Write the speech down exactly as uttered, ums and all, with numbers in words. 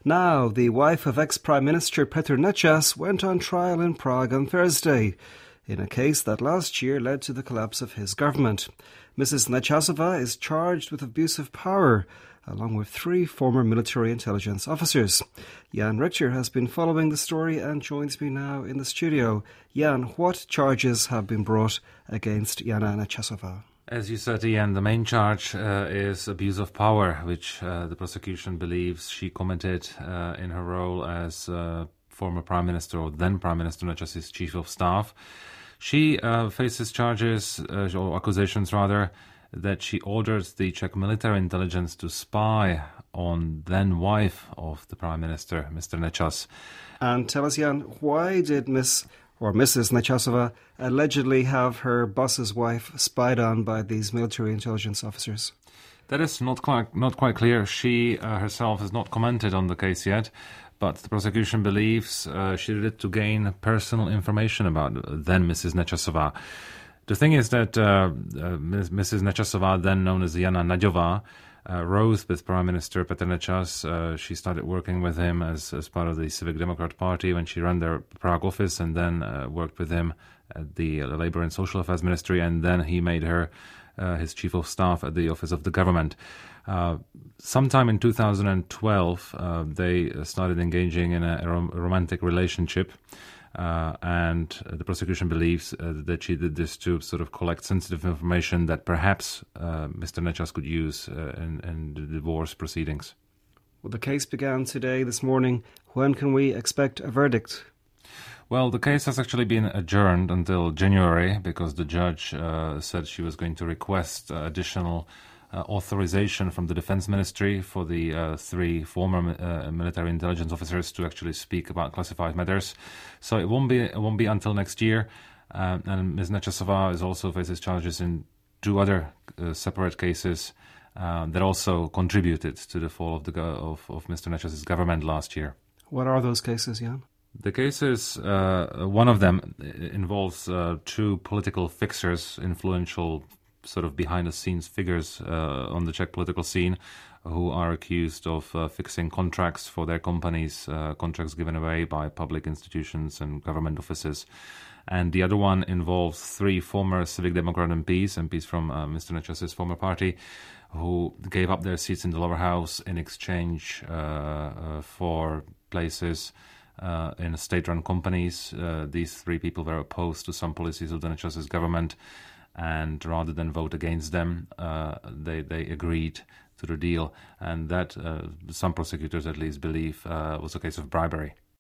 Now, the wife of ex-Prime Minister Petr Nečas went on trial in Prague on Thursday in a case that last year led to the collapse of his government. Missus Nečasova is charged with abuse of power, along with three former military intelligence officers. Jan Richter has been following the story and joins me now in the studio. Jan, what charges have been brought against Jana Nečasova? As you said, Ian, the main charge uh, is abuse of power, which uh, the prosecution believes she committed uh, in her role as uh, former Prime Minister, or then Prime Minister Nečas's Chief of Staff. She uh, faces charges, uh, or accusations rather, that she ordered the Czech military intelligence to spy on then-wife of the Prime Minister, Mister Nečas. And tell us, Jan, why did Miss or Missus Nečasova allegedly have her boss's wife spied on by these military intelligence officers? That is not quite not quite clear. She uh, herself has not commented on the case yet, but the prosecution believes uh, she did it to gain personal information about then Missus Nečasova. The thing is that uh, uh, Missus Nečasova, then known as Jana Naďová, uh, rose with Prime Minister Petr Nečas. Uh, she started working with him as, as part of the Civic Democrat Party when she ran their Prague office, and then uh, worked with him at the Labour and Social Affairs Ministry, and then he made her uh, his Chief of Staff at the Office of the Government. Uh, sometime in two thousand twelve, uh, they started engaging in a, a rom- romantic relationship. Uh, and the prosecution believes uh, that she did this to sort of collect sensitive information that perhaps uh, Mister Nečas could use uh, in, in the divorce proceedings. Well, the case began today, this morning. When can we expect a verdict? Well, the case has actually been adjourned until January because the judge uh, said she was going to request uh, additional Uh, authorization from the Defense Ministry for the uh, three former uh, military intelligence officers to actually speak about classified matters. So it won't be it won't be until next year. Um, and Miz Nečasova is also faces charges in two other uh, separate cases uh, that also contributed to the fall of the go- of, of Mister Nečas's government last year. What are those cases, Jan? The cases, uh, one of them involves uh, two political fixers, influential sort of behind-the-scenes figures uh, on the Czech political scene who are accused of uh, fixing contracts for their companies, uh, contracts given away by public institutions and government offices. And the other one involves three former Civic Democrat M Ps, M Ps from uh, Mister Nečas's former party, who gave up their seats in the lower house in exchange uh, uh, for places uh, in state-run companies. Uh, these three people were opposed to some policies of the Nečas's government, and rather than vote against them, uh, they, they agreed to the deal. And that, uh, some prosecutors at least believe, uh, was a case of bribery.